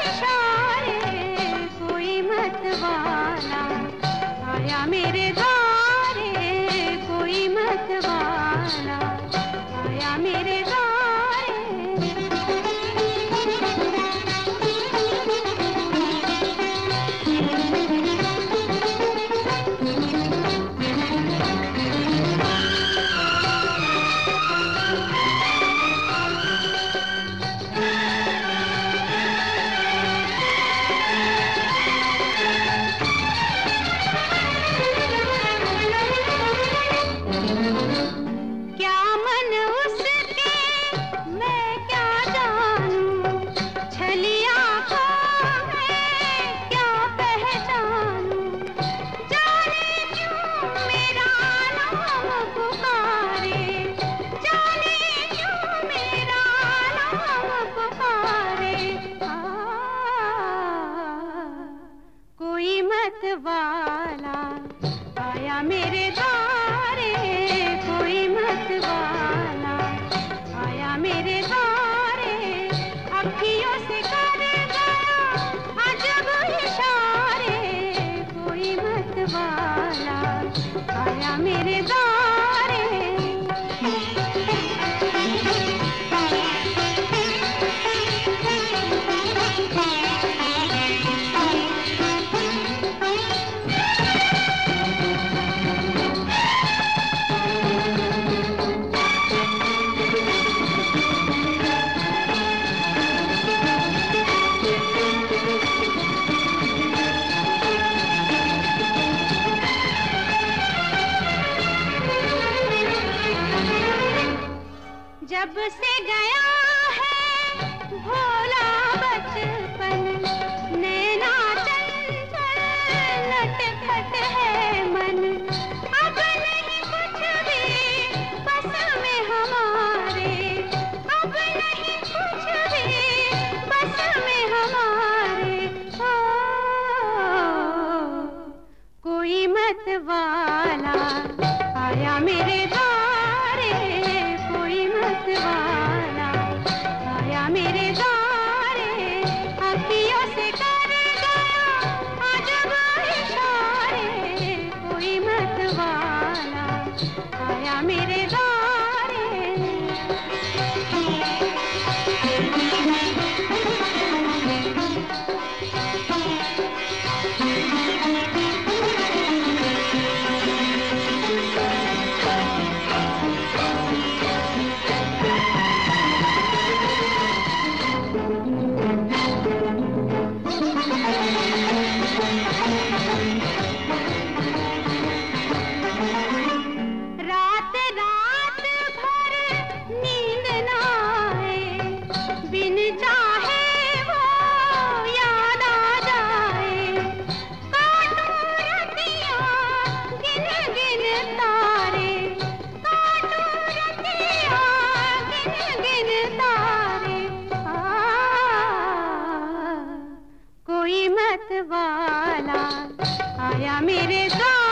इशारे, कोई मत वाला आया मेरे द्वारे, कोई मत वाला आया मेरे द्वारे। वाला आया मेरे द्वारे, कोई मत वाला आया मेरे द्वारे। अखियों से कर गया अजब इशारे, कोई मत वाला आया मेरे द्वारे। जब से गया है भोला बचपन, नैना चंचल नटखट है मन। अब नहीं कुछ भी बस में हमारे, अब नहीं कुछ भी बस में हमारे। ओ, कोई मत वाला आया मेरे द्वारे, कोई मत वाला आया मेरे द्वारे। अखियों से कर गया अजब इशारे, कोई मत वाला आया मेरे द्वारे। कोई मत वाला आया मेरे द्वार।